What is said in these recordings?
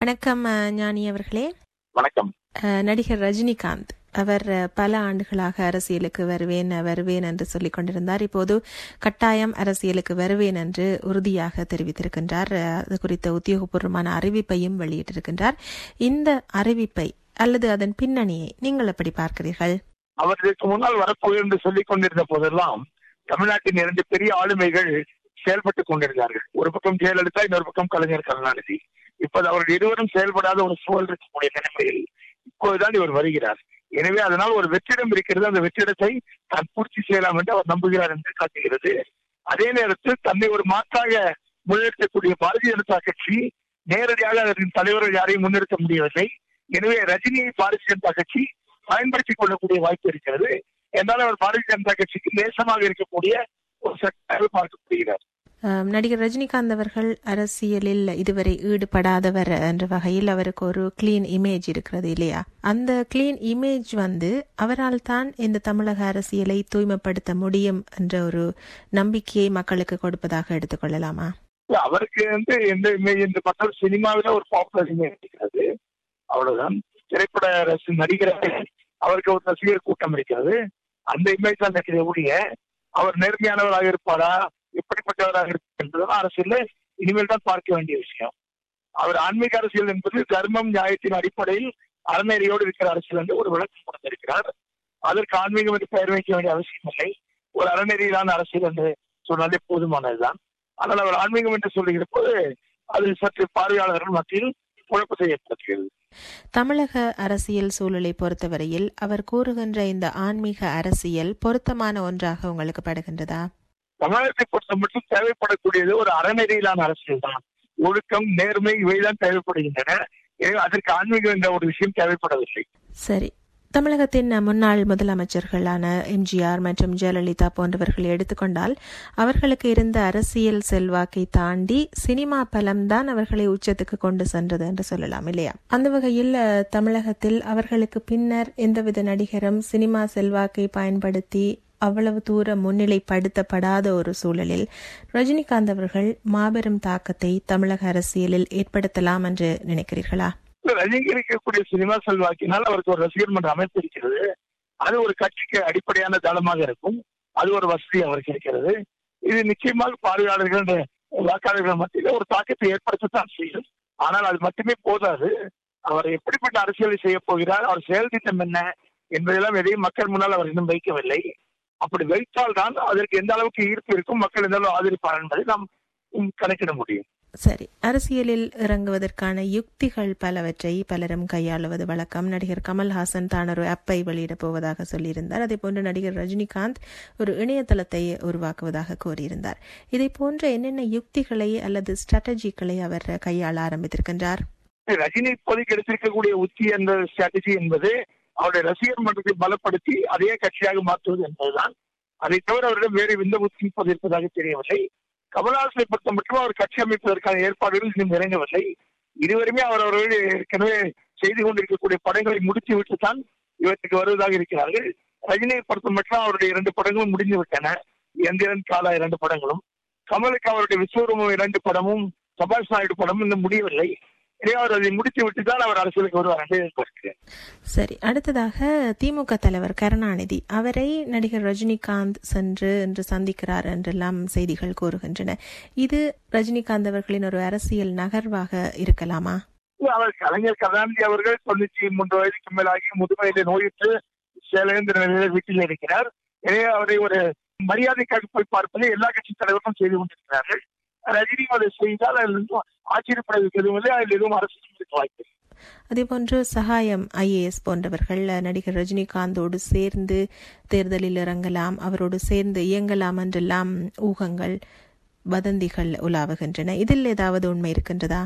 வணக்கம் ஞானி அவர்களே. வணக்கம். நடிகர் ரஜினிகாந்த் அவர் பல ஆண்டுகளாக அரசியலுக்கு வருவேன் என்று சொல்லிக் கொண்டிருந்தார். இப்போது கட்டாயம் அரசியலுக்கு வருவேன் என்று உறுதியாக தெரிவித்திருக்கின்றார். அது குறித்த உத்தியோகபூர்வமான அறிவிப்பையும் வெளியிட்டிருக்கின்றார். இந்த அறிவிப்பை அல்லது அதன் பின்னணியை நீங்கள் எப்படி பார்க்கிறீர்கள்? அவர் இதற்கு முன்னால் வரப்போகிறேன் என்று சொல்லிக் கொண்டிருந்த போதெல்லாம் தமிழ்நாட்டின் 2 பெரிய ஆளுமைகள் செயல்பட்டுக் கொண்டிருந்தார்கள். ஒரு பக்கம் ஜெயலலிதா, இன்னொரு பக்கம் கலைஞர் கருணாநிதி. இப்போது அவர்கள் இருவரும் செயல்படாத ஒரு சூழல் இருக்கக்கூடிய நிலைமையில் இப்போதுதான் இவர் வருகிறார். எனவே அதனால் ஒரு வெற்றிடம் இருக்கிறது. அந்த வெற்றிடத்தை தான் பூர்த்தி செய்யலாம் என்று அவர் நம்புகிறார் என்று காட்டுகிறது. அதே நேரத்தில் தன்னை ஒரு மாற்றாக முன்னெடுக்கக்கூடிய பாரதிய ஜனதா கட்சி நேரடியாக அதன் தலைவர்கள் யாரையும் முன்னெடுக்க முடியவில்லை. எனவே ரஜினியை பாரதிய ஜனதா கட்சி பயன்படுத்திக் கொள்ளக்கூடிய வாய்ப்பு இருக்கிறது. என்றால் அவர் பாரதிய ஜனதா கட்சிக்கு நேசமாக இருக்கக்கூடிய ஒரு சக்தியாக பார்க்கப்படுகிறார். நடிகர் ரஜினிகாந்த் அவர்கள் அரசியலில் இதுவரை ஈடுபடாதவர் என்ற வகையில் அவருக்கு ஒரு கிளீன் இமேஜ் இருக்கிறது இல்லையா? அந்த கிளீன் இமேஜ் அவரால் தான் இந்த தமிழக அரசியலை தூய்மைப்படுத்த முடியும் என்ற ஒரு நம்பிக்கையை மக்களுக்கு கொடுப்பதாக எடுத்துக்கொள்ளலாமா? அவருக்கு எந்த இமேஜ் என்று பார்த்தால் சினிமாவில ஒரு பாப்புலர் இமேஜ் இருக்கிறது, அவ்வளவுதான். திரைப்பட நடிகராக அவருக்கு ஒரு ரசிகர் கூட்டம் இருக்கிறது. அந்த இமேஜ் தான் இருக்கிற அவர் நேர்மையானவராக இருப்பாரா, எப்படிப்பட்டவராக இருப்பதுதான் அரசியல் இனிமேல் தான் பார்க்க வேண்டிய விஷயம். அவர் ஆன்மீக அரசியல் என்பது தர்மம் நியாயத்தின் அடிப்படையில் அறநெறியோடு இருக்கிற அரசியல் என்று ஒரு விளக்கம் கொடுத்திருக்கிறார். அதற்கு ஆன்மீகம் என்று பெயர் வைக்க வேண்டிய அவசியம் இல்லை. ஒரு அறநெறியிலான அரசியல் என்று சொன்னாலே போதுமானதுதான். ஆனால் அவர் ஆன்மீகம் என்று சொல்லுகிற போது அது சற்று பார்வையாளர்கள் மத்தியில் குழப்பத்தை ஏற்படுத்துகிறது. தமிழக அரசியல் சூழலை பொறுத்தவரையில் அவர் கூறுகின்ற இந்த ஆன்மீக அரசியல் பொருத்தமான ஒன்றாக உங்களுக்கு படுகின்றதா? தமிழகத்தை பொறுத்த மட்டும் தேவைப்படக்கூடியது ஒரு அறநெறியிலான அரசியல் தான். ஒழுக்கம், நேர்மை இவைதான் தேவைப்படுகின்றன. அதற்கு ஆன்மீகம் என்ற ஒரு விஷயம் தேவைப்படவில்லை. சரி, தமிழகத்தின் முன்னாள் முதலமைச்சர்களான எம்ஜிஆர் மற்றும் ஜெயலலிதா போன்றவர்களை எடுத்துக்கொண்டால் அவர்களுக்கு இருந்த அரசியல் செல்வாக்கை தாண்டி சினிமா பலம்தான் அவர்களை உச்சத்துக்கு கொண்டு சென்றது என்று சொல்லலாம் இல்லையா? அந்த வகையில் தமிழகத்தில் அவர்களுக்கு பின்னர் எந்தவித நடிகரும் சினிமா செல்வாக்கை பயன்படுத்தி அவ்வளவு தூரம் முன்னிலைப்படுத்தப்படாத ஒரு சூழலில் ரஜினிகாந்த் அவர்கள் மாபெரும் தாக்கத்தை தமிழக அரசியலில் ஏற்படுத்தலாம் என்று நினைக்கிறீர்களா? ரஜினிக்கு இருக்கக்கூடிய சினிமா செல்வாக்கினால் அவருக்கு ஒரு ரசிகர் மன்ற அமைப்பு இருக்கிறது. அது ஒரு கட்சிக்கு அடிப்படையான தளமாக இருக்கும். அது ஒரு வசதி அவருக்கு இருக்கிறது. இது நிச்சயமாக பார்வையாளர்கள், வாக்காளர்கள் மத்தியில் ஒரு தாக்கத்தை ஏற்படுத்தத்தான் செய்யும். ஆனால் அது மட்டுமே போதாது. அவர் எப்படிப்பட்ட அரசியலை செய்ய போகிறார், அவர் செயல் திட்டம் என்ன என்பதெல்லாம் எதையும் மக்கள் முன்னால் அவர் இன்னும் வைக்கவில்லை. அப்படி வைத்தால் தான் அதற்கு எந்த அளவுக்கு ஈர்ப்பு இருக்கும், மக்கள் எந்த அளவு ஆதரிப்பார் என்பதை நாம் கணக்கிட முடியும். சரி, அரசியலில் இறங்குவதற்கான யுக்திகள் பலவற்றை பலரும் கையாளுவது வழக்கம். நடிகர் கமல்ஹாசன் தான் ஒரு ஆப்பை வெளியிடப் போவதாக சொல்லியிருந்தார். அதே போன்று நடிகர் ரஜினிகாந்த் ஒரு இணையதளத்தை உருவாக்குவதாக கூறியிருந்தார். இதை போன்ற என்னென்ன யுக்திகளை அல்லது ஸ்ட்ராட்டஜிகளை அவர் கையாள ஆரம்பித்திருக்கின்றார்? ரஜினி இப்போதைக்கு எடுத்திருக்கக்கூடிய உத்தி என்ற ஸ்ட்ராட்டஜி என்பது அவருடைய ரசிகர் மன்றத்தை பலப்படுத்தி அதே கட்சியாக மாற்றுவது என்பதுதான். அதை தவிர அவரிடம் வேறு எந்த உத்தி இப்போது இருப்பதாக தெரியவில்லை. கமல்ஹாசனை பொறுத்த மட்டும் அவர் கட்சி அமைப்பதற்கான ஏற்பாடுகள் இன்னும் இறங்கவில்லை. இருவருமே அவர்கள் ஏற்கனவே செய்து கொண்டிருக்கக்கூடிய படங்களை முடித்து விட்டுத்தான் இவற்றுக்கு வருவதாக இருக்கிறார்கள். ரஜினியை பொறுத்த மட்டும் அவருடைய 2 படங்களும் முடிந்து விட்டன. எந்திரன் காலா 2 படங்களும். கமலுக்கு அவருடைய விஸ்வரூபம் 2 படமும், சபாஷ் நாயுடு படமும் இன்னும் முடியவில்லை. அவர் அதை முடித்து விட்டுதான் அவர் அரசியலுக்கு வருவார் என்று எதிர்பார்க்கிறேன். சரி, அடுத்ததாக திமுக தலைவர் கருணாநிதி அவரை நடிகர் ரஜினிகாந்த் என்று சந்திக்கிறார் என்றெல்லாம் செய்திகள் கூறுகின்றன. இது ரஜினிகாந்த் அவர்களின் ஒரு அரசியல் நகர்வாக இருக்கலாமா? அவர் கலைஞர் கருணாநிதி அவர்கள் 93 வயதுக்கு மேலாகி முதுமையில நோயிட்டு சேலேந்திர நிலையில வீட்டில் இருக்கிறார். எனவே அவரை ஒரு மரியாதைக்காக போய் பார்ப்பதை எல்லா கட்சி தலைவர்களும் செய்து கொண்டிருக்கிறார்கள். ரஜினி அதை செய்தால் அதில் ஆச்சரியப்படுவதற்கு எதுவும் இல்லை. அதில் எதுவும் அரசியல் வாய்ப்பு. அதே போன்று சகாயம் IAS போன்றவர்கள் நடிகர் ரஜினிகாந்தோடு சேர்ந்து தேர்தலில் இறங்கலாம், அவரோடு சேர்ந்து இயங்கலாம் என்றெல்லாம் ஊகங்கள், வதந்திகள் உலாவுகின்றன. இதில் ஏதாவது உண்மை இருக்கின்றதா?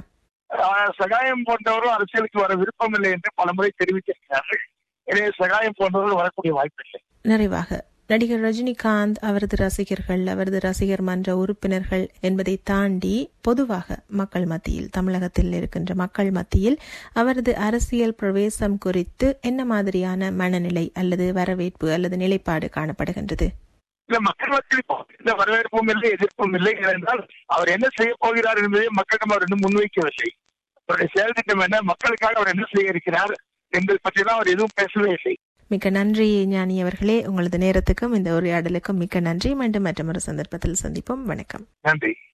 சகாயம் போன்றவரும் அரசியலுக்கு வர விருப்பம் இல்லை என்று பலமுறை தெரிவித்திருக்கிறார்கள். எனவே சகாயம் போன்றவர்கள் வரக்கூடிய வாய்ப்பு இல்லை. நிறைவாக நடிகர் ரஜினிகாந்த், அவரது ரசிகர்கள், அவரது ரசிகர் மன்ற உறுப்பினர்கள் என்பதை தாண்டி பொதுவாக மக்கள் மத்தியில், தமிழகத்தில் இருக்கின்ற மக்கள் மத்தியில் அவரது அரசியல் பிரவேசம் குறித்து என்ன மாதிரியான மனநிலை அல்லது வரவேற்பு அல்லது நிலைப்பாடு காணப்படுகின்றது? மக்கள் மத்தியில் வரவேற்பும் இல்லை, எதிர்ப்பும் இல்லை. ஏனென்றால் அவர் என்ன செய்ய போகிறார் என்பதை மக்களிடம் அவர் இன்னும் முன்வைக்கவில்லை. அவருடைய செயல் திட்டம் என்ன, மக்களுக்காக அவர் என்ன செய்ய இருக்கிறார் என்பது பற்றியெல்லாம் அவர் எதுவும் பேசவே இல்லை. மிக்க நன்றி ஞானி அவர்களே. உங்களது நேரத்துக்கும் இந்த உரையாடலுக்கும் மிக்க நன்றி. மீண்டும் மற்றொரு சந்தர்ப்பத்தில் சந்திப்போம். வணக்கம். நன்றி.